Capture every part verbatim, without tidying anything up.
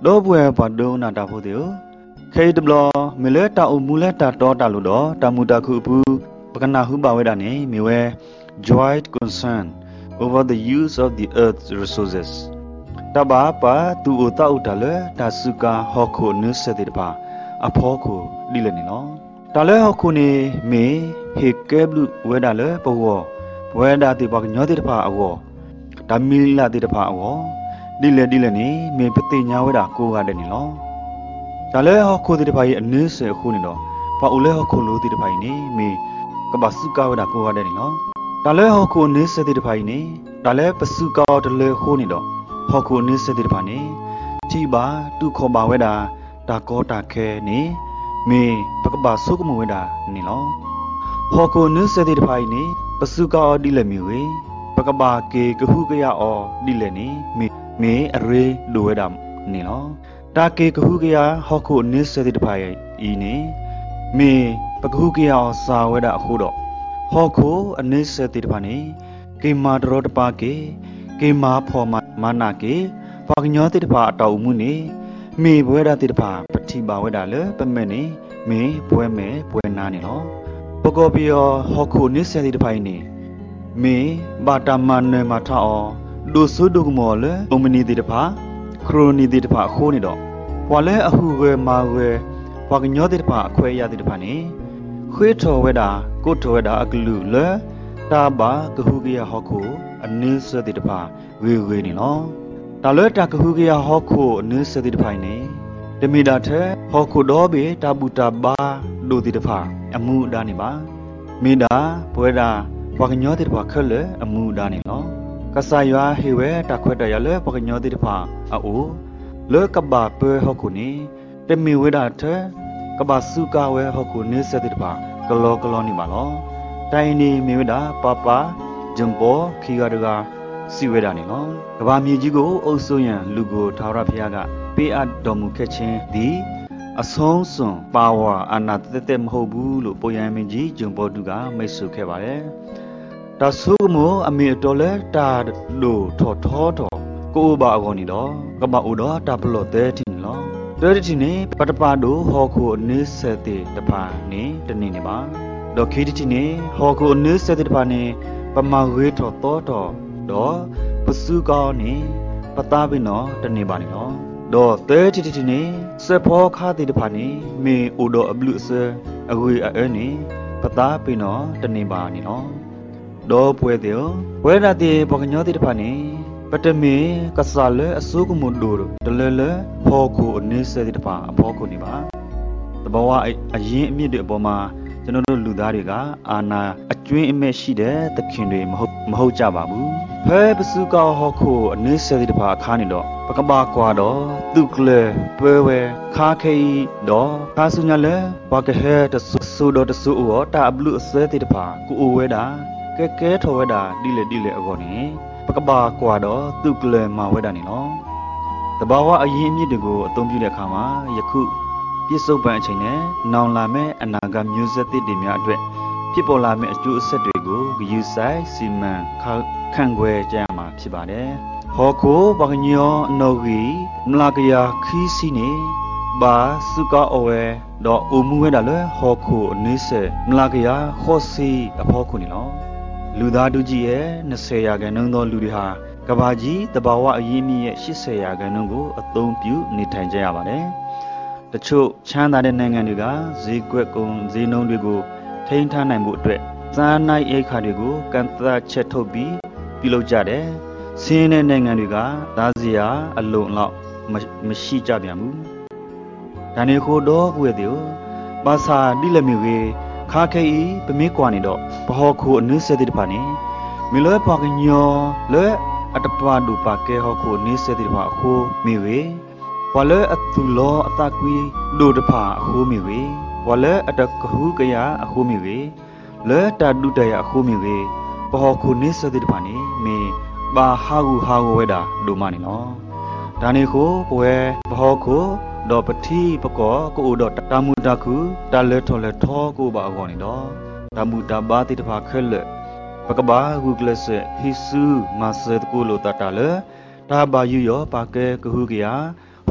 လောဘွယ်ဘာဒုနာတာဖို့တေခေဒဘလမလဲတာအမူလဲတာတော်တာလို့တော့တာမူတာခုဘူးပကနာဟုပါဝဲတာနေမြေဝဲ joint concern over the use of the earth's resources တဘာပါသူအတောက်တာလဲတာစုကာဟောခုနုစတဲ့ပါအဖောခုဒီလဲနေနော်တာလဲဟောခုနေမေဟေကဲဘလူဝဲတာလဲပဝဝဲတာတိပါညောတဲ့ပါအဝဒါမီလာတဲ့ပါအဝဒီလေဒီလေနေမေပတိညာဝဲတာကိုကတဲ့နေလောဒါလဲဟောခိုတဲ့ပါရဲ့အနည်းစေခုနေတော့ဘာဦးလဲဟောခိုလို့တဲ့ပါရဲ့နေမေကဘာစုကဝဲတာကိုကတဲ့နေလောဒါလဲဟောခိုနည်းစေတဲ့ပါရဲ့နေဒါလဲပစုကောတလဲခိုးနေတော့ဟောခိုနည်းစေတဲ့ပါနေကြည်ပါသူခေါ်ပါဝဲတာတာကောတာခဲနေမေပကဘာစုကမဝဲတာနေလောဟောခိုနည်းစေတဲ့ပါရဲ့နေပစုကောဒီလေမီဝေပကဘာကေကဟုကရအောဒီလေနေမေမေအရေဒိုဝဲတာနေလောတာကေကဟုကရဟောခုနစ်စတဲ့တဖိုင်ဤနေမေပကဟုကရအောင်စာဝဲတာအခုတော့ဟောခုအနစ်စတဲ့တဖိုင်နေကေမာတရောတပါကေကေမာဖော်မာနာကေပါကညောတဲ့တဖာအတော်မှုနေမေဘွဲတာတဲ့တဖာပတိပါဝဲတာလေပမဲ့နေမေဘွဲမဲဘွဲနာနေလောပကောပီယောဟောခုနစ်စတဲ့တဖိုင်နေမေဘာတာမန်နေမထာအောဒုဆုဒုကမောလေအမနီတိတဖာခရိုနီတိတဖာခိုးနေတော့ပွာလဲအဟုဝဲမာဝဲပွာကညောတိတဖာအခွဲရတိတဖာနေခွေးထော်ဝဲတာကိုထော်ဝဲတာအကလူလေတာဘာကဟုကရဟောခိုအနည်းစတိတဖာဝေဝေနေနော်တာလဲတာကဟုကရဟောခိုအနည်းစတိတဖာနေတမီတာထဲဟောခိုတော့ဘေတာဘူတာဘာဒိုတိတဖာအမှုဒါနေပါမိတာဘွဲတာပွာကညောတိတဖာခက်လေအမှုဒါနေနော်ကဆာယွာဟေဝဲတခွတ်တရလဲပကညောတိတဖာအိုလဲကဘာပဲဟခုနေတမီဝဲတာထဲကဘာစုကဝဲဟခုနေစတိတဖာကလောကလောနေပါလောတိုင်နေမီဝဲတာပပဂျွန်ဘောခီဂါဒဂါစီဝဲတာနေလောကဘာမြေကြီးကိုအုပ်ဆိုးရန်လူကိုထာဝရဘုရားကပေးအပ်တော်မူခဲ့ခြင်းသည်အဆုံးစွန်ပါဝါအာနာတသက်မဟုတ်ဘူးလို့ပိုယံမင်းကြီးဂျွန်ဘောဒူကမိတ်ဆွေခဲ့ပါတယ်တာဆုမောအမေတော်လဲတာလိုထော်ထောတော်ကိုဘာအကောနီတော့ကမအိုတော့တာဘလော့တဲတင်လောတဲတင်နေပတပါတို့ဟောခုအနေစတဲ့တပါနေတနေနေပါတော့ခေတီနေဟောခုအနေစတဲ့တပါနေပမာဝေထော်တော်တော်တော့ပစုကောင်းနေပတာပိနော်တနေပါနေလောတော့တဲတီတီနေစဖောခါတဲ့တပါနေမေအိုတော့အဘလူဆာအဝေအဲနေပတာပိနော်တနေပါနေလောဒေါ်ပွဲတဲ့ဝဲရတဲ့ပကညောတဲ့တဖာနေပတမေကဆာလေအစုကမွန်ဒိုတလဲလဲဖောခုအနေစတဲ့တဖာအဖောခုနေပါတဘောဝအရင်အမြင့်တွေအပေါ်မှာကျွန်တော်တို့လူသားတွေကအာနာအကျွင်းအမဲ့ရှိတဲ့သခင်တွေမဟုတ်မဟုတ်ကြပါဘူးဖဲပစုကောဟောခုအနေစတဲ့တဖာခါနေတော့ပကဘာကွာတော့သူကလေပွဲဝဲခါခေတော့ခါဆုညာလဲဘာကဟဲတဆူဆူတော့တဆူအောတာအဘလူအစဲတဲ့တဖာကိုအိုဝဲတာကဲကဲထော်ဝဲတာဒီလေဒီလေအကောနေပကဘာကွာတော့သူကလေမာဝဲတာနေနော်တဘာဝအရင်အမြစ်တွေကိုအသုံးပြုတဲ့အခါမှာယခုပြစ္ဆုတ်ပံအချိန်နဲ့နောင်လာမဲ့အနာဂတ်မျိုးဆက်သစ်တွေများအတွက်ဖြစ်ပေါ်လာမဲ့အကျိုးအဆက်တွေကိုဂရုစိုက်စီမံခန့်ခွဲကြရမှာဖြစ်ပါတယ်ဟောကိုပကညောနောဂီမလာကယာခီစီနေဘာစုကအောဝဲတော့အမှုဝဲတာလေဟောကိုနေစေမလာကယာခောစီအဖောခုနေလောလူသားတို့ကြီးရဲ့၂၀ရာခိုင်နှုန်းသောလူတွေဟာကဘာကြီးတဘာဝအရင်းမြစ်ရဲ့၈၀ရာခိုင်နှုန်းကိုအသုံးပြုနေထိုင်ကြရပါတယ်။တချို့ချမ်းသာတဲ့နိုင်ငံတွေကဈေးကွက်ကုန်ဈေးနှုန်းတွေကိုထိန်းထားနိုင်မှုအတွက်စားနပ်ရိက္ခာတွေကိုကန့်သတ်ချက်ထုတ်ပြီးပြုလုပ်ကြတယ်။ဆင်းရဲတဲ့နိုင်ငံတွေကသားစရာအလုံအလောက်မရှိကြပြန်ဘူး။ဒါနေခိုတော့ဘွေတယ်ပါစာတိလမျိုးကြီးခါခဲဤပမေကွာနေတော့ဘောခုအနုစတဲ့တဖာနေမီလွဲပါကညောလဲအတပါဒူပါကဲဟောခုနေစတဲ့တဖာအခုမီဝေဝလဲအတူလောအတကွီဒိုတဖာအခုမီဝေဝလဲအတကဟုကရအခုမီဝေလဲတာဒုတရအခုမီဝေဘောခုနေစတဲ့တဖာနေမေဘာဟာဟုဟာဝဲတာဒိုမနေနော်ဒါနေခုပွဲဘောခုဒေါ်ပတိပကောကိုဒေါ်တာမူတာခုတာလဲထော်လဲထောကိုပါအောနေတော့တာမူတာဘာတိတဖာခဲလပကဘာဂူဂလစဟိဆူမဆတ်ကိုလိုတတာလဲတာဘာယူယောပါကဲကဟုကရဟ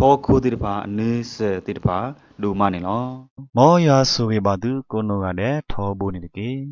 ထောခိုတိတဖာအနေစေတိတဖာဒူမနေလောမောယာဆိုကေပါသူကိုနိုကတဲ့ထောဘူးနေတကေ